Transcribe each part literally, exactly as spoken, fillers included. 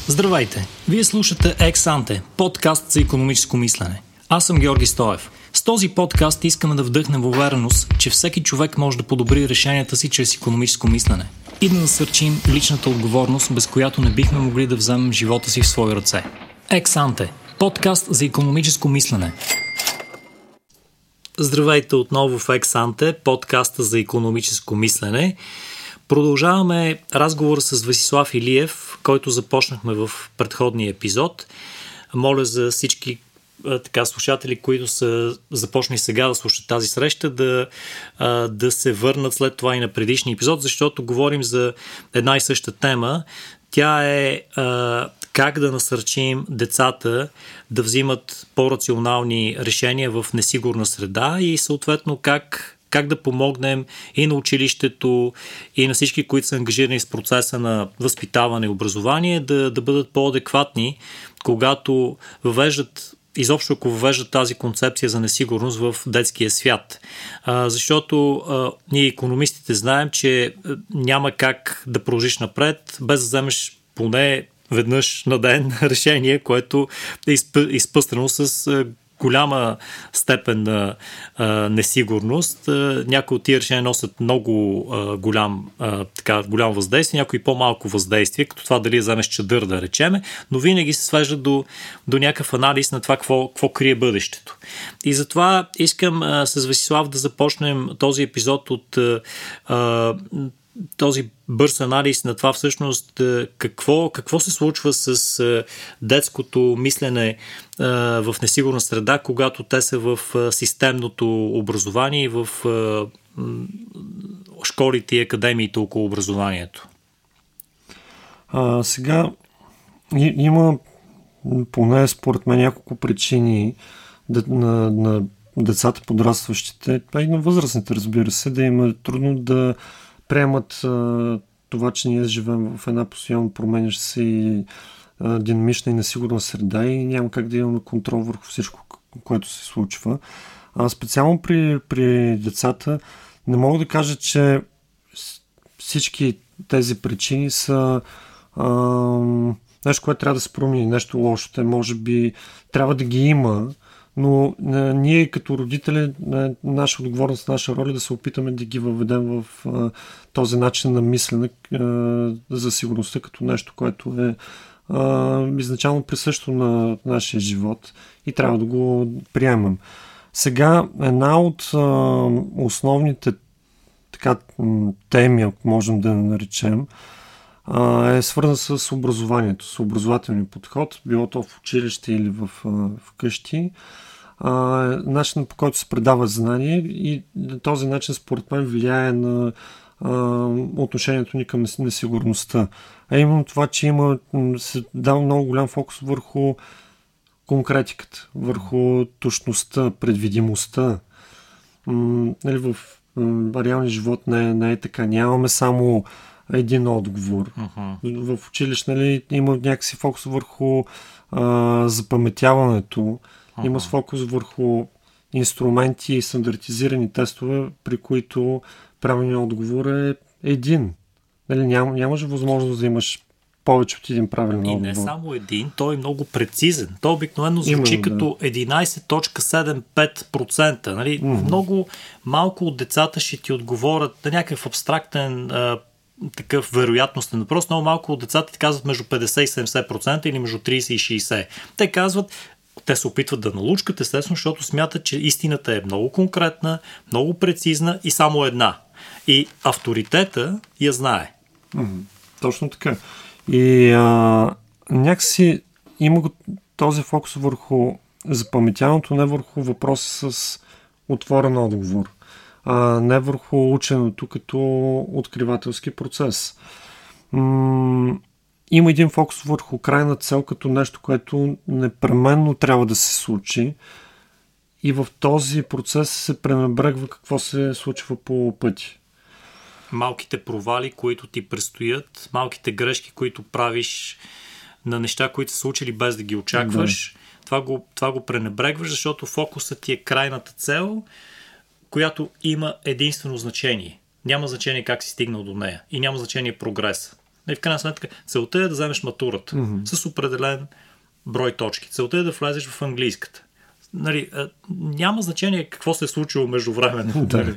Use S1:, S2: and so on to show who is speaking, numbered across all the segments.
S1: Здравейте! Вие слушате Ex-Ante, подкаст за икономическо мислене. Аз съм Георги Стоев. С този подкаст искаме да вдъхнем увереност, че всеки човек може да подобри решенията си чрез икономическо мислене и да насърчим личната отговорност, без която не бихме могли да вземем живота си в свои ръце. Ex-Ante, подкаст за икономическо мислене. Здравейте отново в Ex-Ante, подкаста за икономическо мислене. Продължаваме разговора с Весислав Илиев, който започнахме в предходния епизод. Моля за всички така, слушатели, които са започнали сега да слушат тази среща, да, да се върнат след това и на предишния епизод, защото говорим за една и съща тема. Тя е а, как да насърчим децата да взимат по-рационални решения в несигурна среда и съответно как как да помогнем и на училището, и на всички, които са ангажирани с процеса на възпитаване и образование, да, да бъдат по-адекватни, когато въвеждат, изобщо ако въвеждат тази концепция за несигурност в детския свят. А, защото а, ние икономистите знаем, че няма как да продължиш напред, без да вземеш поне веднъж на ден решение, което е изпъстрено с голяма степен на а, несигурност. А, някои от тия решения носят много а, голям, а, така, голямо въздействие, някои по-малко въздействие, като това дали вземеш чадър да речеме, но винаги се свежда до, до някакъв анализ на това какво, какво крие бъдещето. И затова искам а, с Весислав да започнем този епизод от а, този бърз анализ на това всъщност какво, какво се случва с детското мислене в несигурна среда, когато те са в системното образование и в школите и академиите около образованието.
S2: А, сега и, има поне според мен няколко причини да, на, на децата, подрастващите, а и на възрастните, разбира се, да им е трудно да приемат а, това, че ние живеем в една постоянно променяща се и а, динамична и несигурна среда и няма как да имаме контрол върху всичко, което се случва. А специално при, при децата не мога да кажа, че всички тези причини са а, нещо, което трябва да се промени, нещо лошо. Те може би трябва да ги има, но а, ние като родители, а, наша отговорност, наша роля да се опитаме да ги въведем в а, този начин на мислене а, за сигурността като нещо, което е а, изначално присъщо на нашия живот и трябва да го приемем. Сега една от а, основните така, теми, ако можем да я наречем, а, е свързана с образованието, с образователния подход, било то в училище или в, а, в къщи. Uh, начинът, по който се предава знание и този начин според мен влияе на uh, отношението ни към несигурността. А именно това, че има се дава много голям фокус върху конкретиката, върху точността, предвидимостта. М- нали, в м- реалния живот не, не е така. Нямаме само един отговор. Uh-huh. В училище нали, има някакси фокус върху uh, запаметяването. Има с фокус върху инструменти и стандартизирани тестове, при които правилният отговор е един. Нали, ням, нямаш възможност да имаш повече от един правилен отговор.
S1: И не само един, той е много прецизен. Той обикновено звучи Именно, като да. единайсет цяло седемдесет и пет процента. Нали? Mm-hmm. Много малко от децата ще ти отговорят на някакъв абстрактен а, такъв вероятностен въпрос. Много малко от децата ти казват между петдесет и седемдесет процента или между трийсет и шейсет процента. Те казват Те се опитват да налучкат, естествено, защото смятат, че истината е много конкретна, много прецизна и само една. И авторитета я знае.
S2: Mm-hmm. Точно така. И а, някакси има този фокус върху запаметяването, не върху въпроса с отворен отговор, а не върху ученето като откривателски процес. М- Има един фокус върху крайна цел като нещо, което непременно трябва да се случи и в този процес се пренебрегва какво се случва по пъти.
S1: Малките провали, които ти предстоят, малките грешки, които правиш на неща, които са случили без да ги очакваш, да. Това, го, това го пренебрегваш, защото фокусът ти е крайната цел, която има единствено значение. Няма значение как си стигнал до нея и няма значение прогреса. И в крайна сметка целта е да вземеш матурата mm-hmm. с определен брой точки. Целта е да влезеш в английската. Нали, няма значение какво се е случило междувременно.
S2: Да.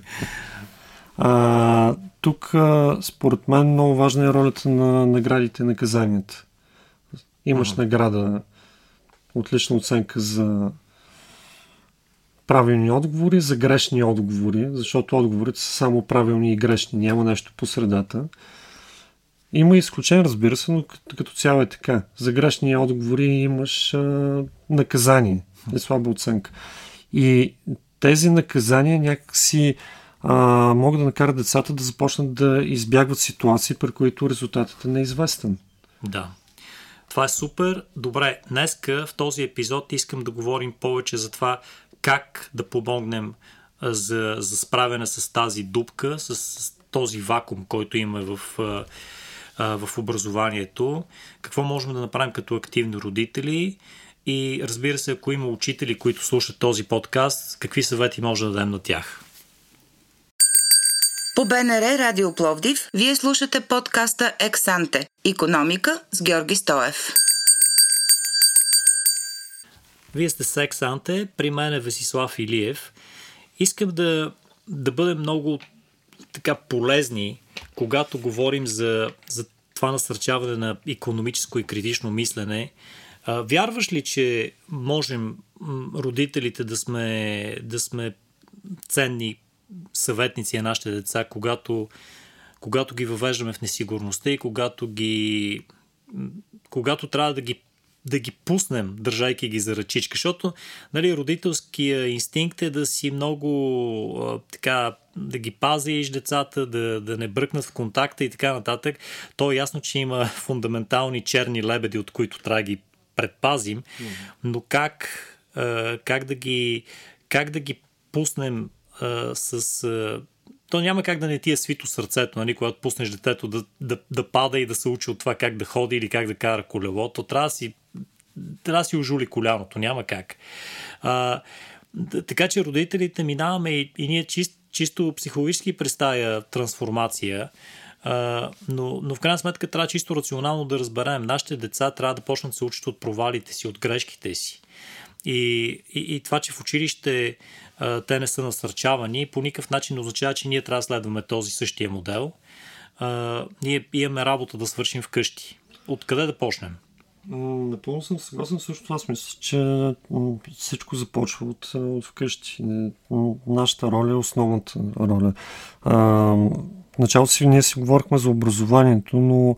S2: А, тук, според мен, много важна е ролята на наградите и наказанията. Имаш ага. награда, отлична оценка за правилни отговори, за грешни отговори, защото отговорите са само правилни и грешни, няма нещо по средата. Има изключение, разбира се, но като, като цяло е така. За грешни отговори имаш а, наказание, е слаба оценка. И тези наказания някакси а, могат да накарат децата да започнат да избягват ситуации, при които резултатът е неизвестен.
S1: Да. Това е супер. Добре, днеска в този епизод искам да говорим повече за това как да помогнем за, за справяне с тази дупка, с, с този вакуум, който има в, в образованието. Какво можем да направим като активни родители и, разбира се, ако има учители, които слушат този подкаст, какви съвети може да дадем на тях?
S3: По БНР Радио Пловдив вие слушате подкаста Ексанте – Икономика с Георги Стоев.
S1: Вие сте с Ексанте, при мен е Весислав Илиев. Искам да, да бъдем много така полезни, когато говорим за, за това насърчаване на икономическо и критично мислене. А, вярваш ли, че можем родителите да сме, да сме ценни съветници на нашите деца, когато, когато ги въвеждаме в несигурността и когато ги когато трябва да ги да ги пуснем, държайки ги за ръчичка, защото нали, родителския инстинкт е да си много а, така, да ги пазиш децата, да, да не бръкнат в контакта и така нататък. То е ясно, че има фундаментални черни лебеди, от които трябва да ги предпазим, mm-hmm. но как, а, как, да ги, как да ги пуснем а, с... А, то няма как да не ти е свито сърцето, нали, когато пуснеш детето да, да, да пада и да се учи от това как да ходи или как да кара колело, то трябва да си, трябва да си ожули коляното, няма как. А, така че родителите минаваме и, и ние чист, чисто психологически през тая трансформация, а, но, но в крайна сметка трябва чисто рационално да разберем. Нашите деца трябва да почнат да се учат от провалите си, от грешките си. И, и, и това, че в училище а, те не са насърчавани, по никакъв начин означава, че ние трябва да следваме този същия модел. А, ние имаме работа да свършим вкъщи. Откъде да почнем?
S2: Напълно съм съгласен също. Аз мисля, че всичко започва от, от вкъщи. Нашата роля е основната роля. А, в началото си ние си говорихме за образованието, но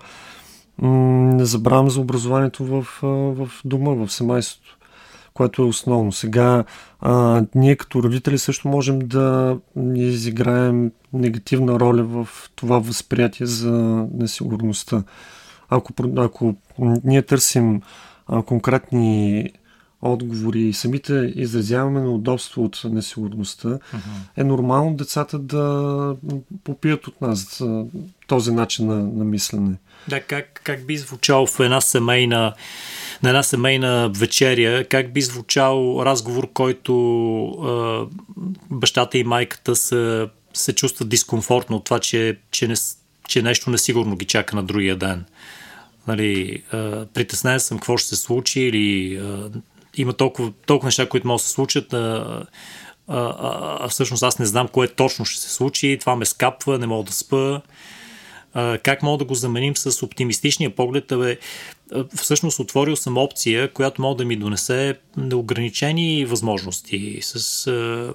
S2: м- не забравяме за образованието в, в дома, в семейството, което е основно. Сега а, ние като родители също можем да изиграем негативна роля в това възприятие за несигурността. Ако, ако ние търсим а, конкретни отговори и самите изразяваме на удобство от несигурността, uh-huh. е нормално децата да попият от нас този начин на, на мислене.
S1: Да, как, как би звучал в една семейна на една семейна вечеря, как би звучал разговор, който а, бащата и майката са, се чувстват дискомфортно от това, че, че, не, че нещо несигурно ги чака на другия ден. Нали, а, притеснен съм какво ще се случи или а, има толкова, толкова неща, които могат да се случат, а, а, а, а всъщност аз не знам кое точно ще се случи, това ме скапва, не мога да спа. А, как мога да го заменим с оптимистичния поглед? Абе, всъщност отворил съм опция, която мога да ми донесе неограничени възможности с, а,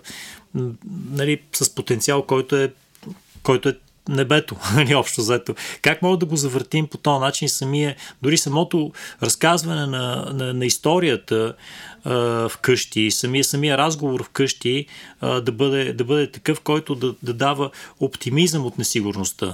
S1: нали, с потенциал, който е, който е небето, нали, общо взето. Как мога да го завъртим по този начин самия, дори самото разказване на, на, на историята а, вкъщи, самия, самия разговор вкъщи а, да, бъде, да бъде такъв, който да, да дава оптимизъм от несигурността?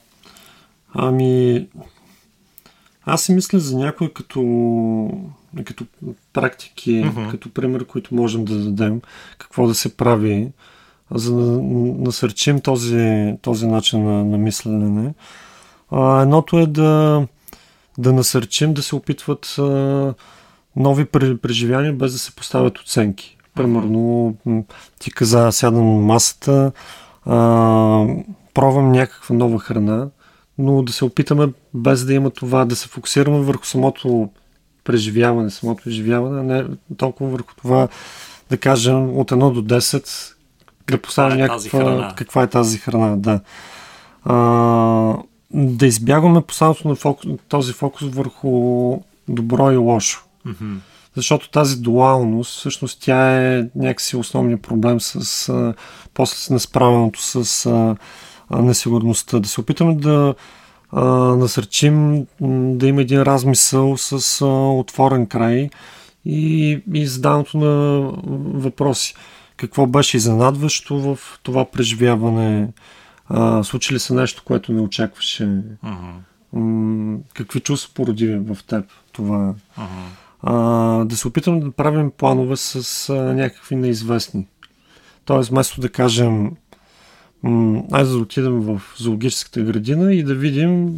S2: Ами, аз си мисля за някои като, като практики, uh-huh. като пример, които можем да дадем, какво да се прави, за да насърчим този, този начин на, на мислене. А, едното е да, да насърчим да се опитват а, нови преживяния, без да се поставят оценки. Примерно, ти каза, сядам на масата, а, пробвам някаква нова храна, но да се опитаме без да има това, да се фокусираме върху самото преживяване, самото изживяване, не толкова върху това, да кажем, от едно до десет, да поставим някаква, каква е тази храна, да. А, да избягваме поставянето на фокус, този фокус върху добро и лошо.
S1: Mm-hmm.
S2: Защото тази дуалност, всъщност тя е някакси основният проблем с а, после с несправеното с а, а, несигурността. Да се опитаме да а, насърчим да има един размисъл с а, отворен край и, и задаването на въпроси. Какво беше изненадващо в това преживяване? А, случи ли се нещо, което не очакваше?
S1: Mm-hmm.
S2: М- какви чувства породи в теб това?
S1: Mm-hmm.
S2: А, да се опитаме да правим планове с а, някакви неизвестни. Тоест, вместо да кажем м- айде да отидем в зоологическата градина и да видим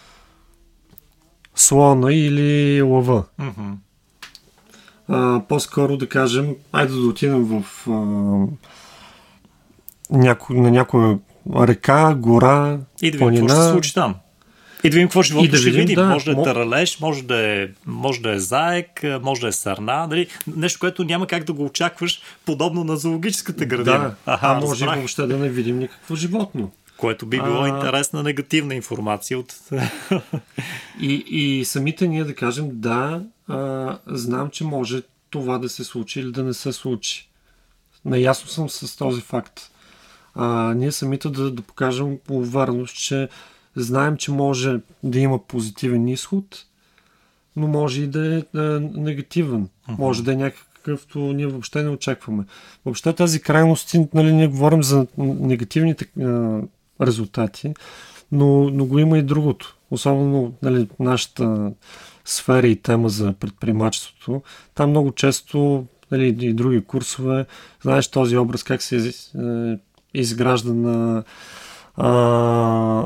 S2: слона или лъва.
S1: Mm-hmm.
S2: А, по-скоро да кажем, айде да отидем в а, няко, на някоя река, гора,
S1: и да видим
S2: планина.
S1: какво ще се случи там. И да видим какво животно
S2: да
S1: ще
S2: видим,
S1: видим.
S2: Да,
S1: може да е
S2: мо...
S1: таралеж, може да е, може да е заек, може да е сарна. Дали? Нещо, което няма как да го очакваш, подобно на зоологическата градина.
S2: Да,
S1: Аха,
S2: а може
S1: разбрах.
S2: въобще да не видим никакво животно.
S1: Което би било
S2: а...
S1: интересна негативна информация. От...
S2: и, и самите ние да кажем, да, а, знам, че може това да се случи или да не се случи. Наясно съм с този факт. А, ние самите да, да покажем по увереност, че знаем, че може да има позитивен изход, но може и да е, е негативен. Uh-huh. Може да е някакъвто ние въобще не очакваме. Въобще тази крайности, нали, ние говорим за негативните е, резултати, но, но го има и другото. Особено, нали, нашата сфера и тема за предприемачеството. Там много често, нали, и други курсове, знаеш този образ как се е, изгражда на а,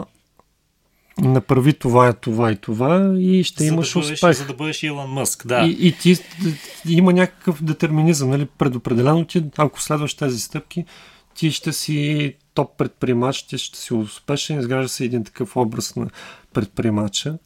S2: направи това, това и това и ще
S1: за
S2: имаш
S1: да бъдеш,
S2: успех.
S1: За да бъдеш Илон Мъск, да.
S2: И, и ти има някакъв детерминизъм, нали, предопределено ти, ако следваш тези стъпки, ти ще си топ предприемач, ти ще си успешен, изгражда се един такъв образ на предприемача.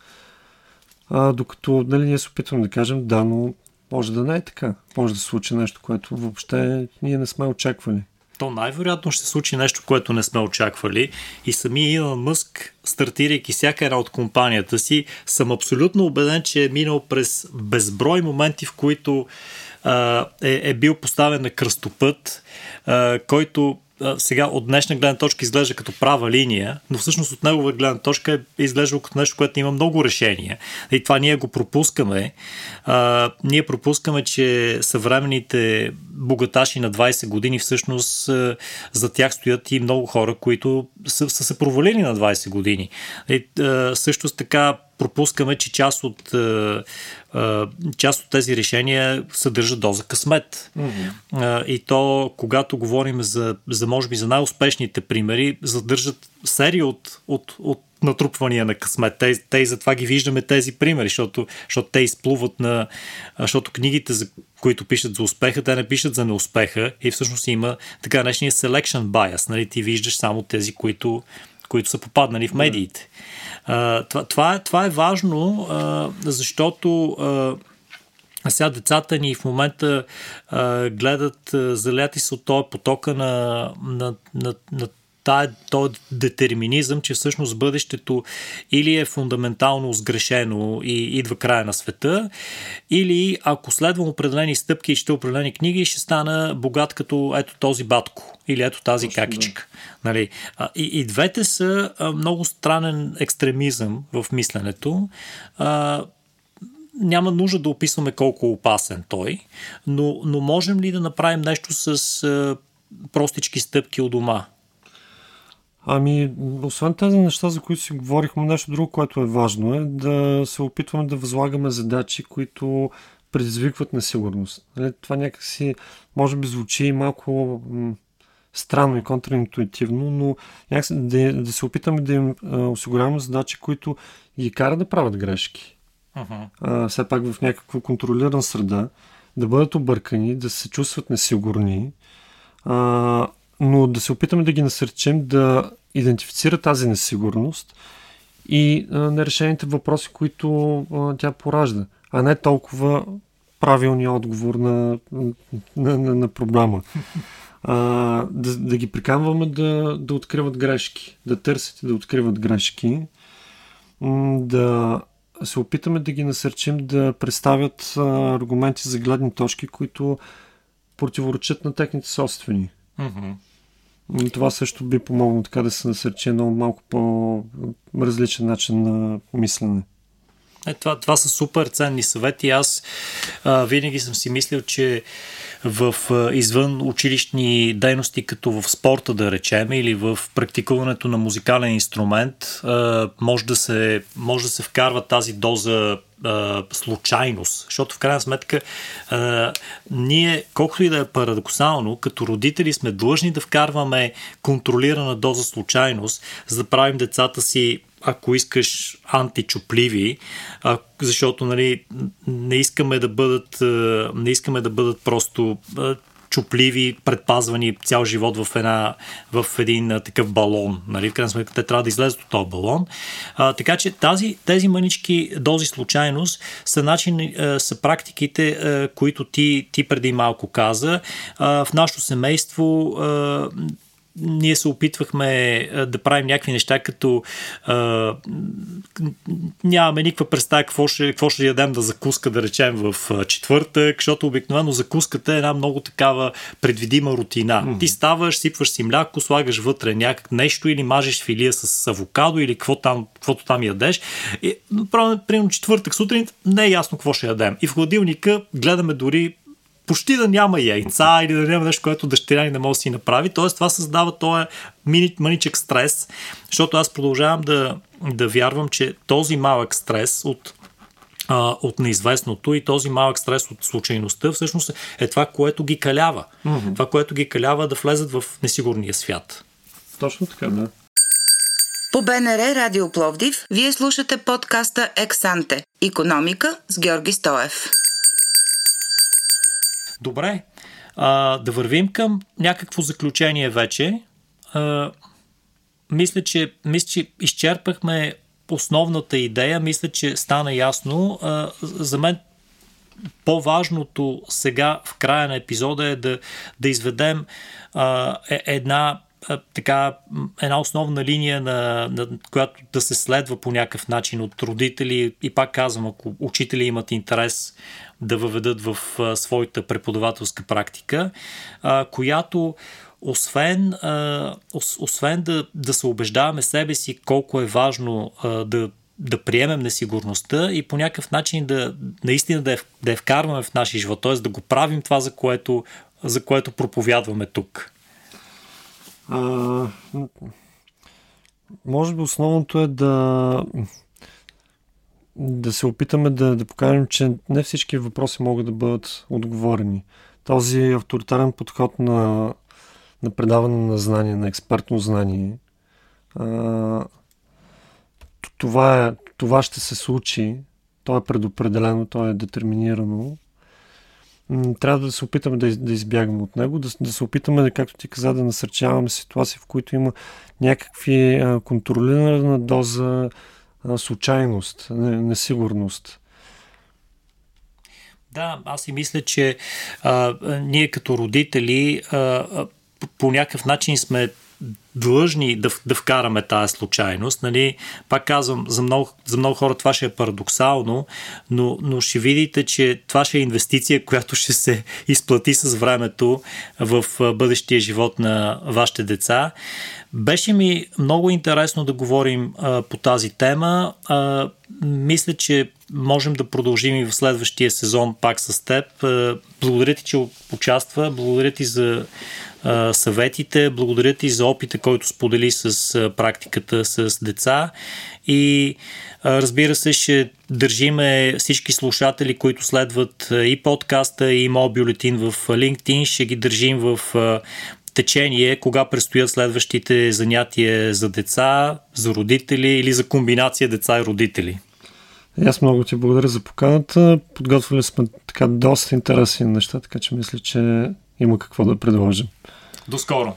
S2: А, докато, нали, ние се опитваме да кажем, да, но може да не е така. Може да се случи нещо, което въобще ние не сме очаквали.
S1: То най-вероятно ще се случи нещо, което не сме очаквали и самия Илон Мъск, стартирайки всяка една от компанията си, съм абсолютно убеден, че е минал през безброй моменти, в които а, е, е бил поставен на кръстопът, а, който а, сега от днешна гледна точка изглежда като права линия, но всъщност от негова гледна точка е изглеждало като нещо, което има много решения. И това ние го пропускаме. А, ние пропускаме, че съвременните богаташи на двайсет години всъщност а, за тях стоят и много хора, които са, са се провалили на двайсет години. И, а, също така пропускаме, че част от, а, а, част от тези решения съдържат доза късмет.
S2: Mm-hmm.
S1: А, и то, когато говорим за, за може би за най-успешните примери, задържат серия от, от, от натрупвания на късмет. Те, те и затова ги виждаме тези примери, защото, защото те изплуват на... Защото книгите, за които пишат за успеха, те не пишат за неуспеха и всъщност има така наречения selection bias. Нали? Ти виждаш само тези, които, които са попаднали в медиите. Uh, това, това, е, това е важно, uh, защото uh, сега децата ни в момента uh, гледат uh, заляти се от този потока на, на, на, на тая, този детерминизъм, че всъщност бъдещето или е фундаментално сгрешено и идва края на света, или ако следвам определени стъпки и чета определени книги, ще стана богат като ето този батко или ето тази
S2: Точно,
S1: какичка. Да. Нали? И, и двете са много странен екстремизъм в мисленето. А, няма нужда да описваме колко е опасен той, но, но можем ли да направим нещо с а, простички стъпки у дома?
S2: Ами, освен тези неща, за които си говорихме, нещо друго, което е важно, е да се опитваме да възлагаме задачи, които предизвикват несигурност. Това някакси, може би, звучи малко м- странно и контраинтуитивно, но някакси да, да се опитаме да им а, осигуряваме задачи, които ги карат да правят грешки.
S1: Uh-huh.
S2: А, все пак в някаква контролирана среда, да бъдат объркани, да се чувстват несигурни, а, но да се опитаме да ги насърчим да идентифицират тази несигурност и а, нерешените въпроси, които а, тя поражда, а не толкова правилния отговор на, на, на, на проблема. А, да, да ги приканваме да, да откриват грешки, да търсят и да откриват грешки, да се опитаме да ги насърчим да представят а, аргументи за гледни точки, които противоречат на техните собствени.
S1: Mm-hmm.
S2: Това също би помогнало така да се насърчи едно малко по-различен начин на мислене.
S1: Е, това, това са супер ценни съвети. Аз а, винаги съм си мислил, че в а, извън училищни дейности, като в спорта, да речем, или в практикуването на музикален инструмент, а, може, да се, може да се вкарва тази доза а, случайност. Защото в крайна сметка а, ние, колкото и да е парадоксално, като родители сме длъжни да вкарваме контролирана доза случайност, за да правим децата си, ако искаш, античупливи, а, защото, нали, не искаме да бъдат не искаме да бъдат просто а, чупливи, предпазвани цял живот в, една, в един а, такъв балон. Нали? В крайна сметка те трябва да излезат от този балон. А, така че тази, тези мънички дози случайност са, начин, а, са практиките, а, които ти, ти преди малко каза. А, в нашето семейство а, ние се опитвахме а, да правим някакви неща, като а, нямаме никаква представа какво ще, какво ще ядем да закуска, да речем, в а, четвъртък, защото обикновено закуската е една много такава предвидима рутина. Mm-hmm. Ти ставаш, сипваш си мляко, слагаш вътре някак нещо или мажеш филия с авокадо или какво там, каквото там ядеш. И, примерно четвъртък сутрин не е ясно какво ще ядем. И в хладилника гледаме дори почти да няма яйца или да няма нещо, което дъщеря ни не може да си направи. Тоест това създава този мини, маничък стрес, защото аз продължавам да, да вярвам, че този малък стрес от, а, от неизвестното и този малък стрес от случайността всъщност е това, което ги калява. Mm-hmm. Това, което ги калява да влезат в несигурния свят.
S2: Точно така, да.
S3: По БНР Радио Пловдив вие слушате подкаста Ексанте. Икономика с Георги Стоев.
S1: Добре, а, да вървим към някакво заключение вече. А, мисля, че, мисля, че изчерпахме основната идея. Мисля, че стана ясно. А, за мен по-важното сега в края на епизода е да, да изведем а, една така, една основна линия, на, на която да се следва по някакъв начин от родители и пак казвам, ако учители имат интерес да въведат в а, своята преподавателска практика, а, която освен, а, ос, освен да, да се убеждаваме себе си колко е важно а, да, да приемем несигурността и по някакъв начин да наистина да я, да я вкарваме в нашия живот, т.е. да го правим това, за което, за което проповядваме тук.
S2: А, може би основното е да да се опитаме да, да покажем, че не всички въпроси могат да бъдат отговорени. Този авторитарен подход на, на предаване на знание, на експертно знание, а, това, е, това ще се случи, то е предопределено, то е детерминирано. Трябва да се опитаме да, да избягаме от него, да, да се опитаме, както ти каза, да насърчаваме ситуации, в които има някакви а, контролирана доза а, случайност, несигурност.
S1: Да, аз и мисля, че а, ние като родители а, а, по, по някакъв начин сме длъжни да, да вкараме тази случайност. Нали? Пак казвам, за много, за много хора това ще е парадоксално, но, но ще видите, че това ще е инвестиция, която ще се изплати с времето в бъдещия живот на вашите деца. Беше ми много интересно да говорим а, по тази тема. А, мисля, че можем да продължим и в следващия сезон пак с теб. А, благодаря ти, че участва. Благодаря ти за а, съветите. Благодаря ти за опита, който сподели с а, практиката с деца. И а, разбира се, ще държиме всички слушатели, които следват а, и подкаста, и моят бюлетин в LinkedIn. Ще ги държим в а, течение, кога предстоят следващите занятия за деца, за родители или за комбинация деца и родители.
S2: И аз много ти благодаря за поканата. Подготвили сме така доста интересни неща, така че мисля, че има какво да предложим.
S1: До скоро!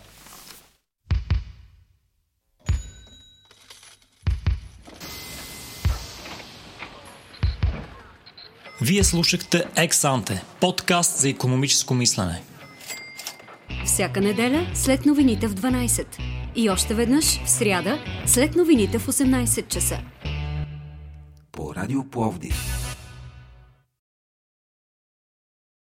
S1: Вие слушахте Ex-Ante, подкаст за икономическо мислене.
S4: Всяка неделя след новините в дванайсет. И още веднъж в сряда след новините в осемнайсет часа.
S5: По Радио Пловдив.